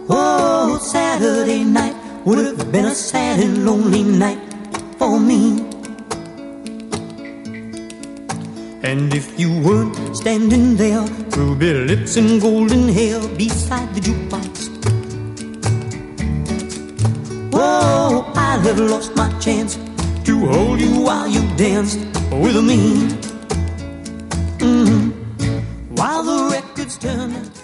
Oh, Saturday night would have been a sad and lonely night for me. And if you weren't standing there, ruby lips and golden hair beside the jukebox, oh, I'd have lost my chance to hold you while you danced with me. While the records turn.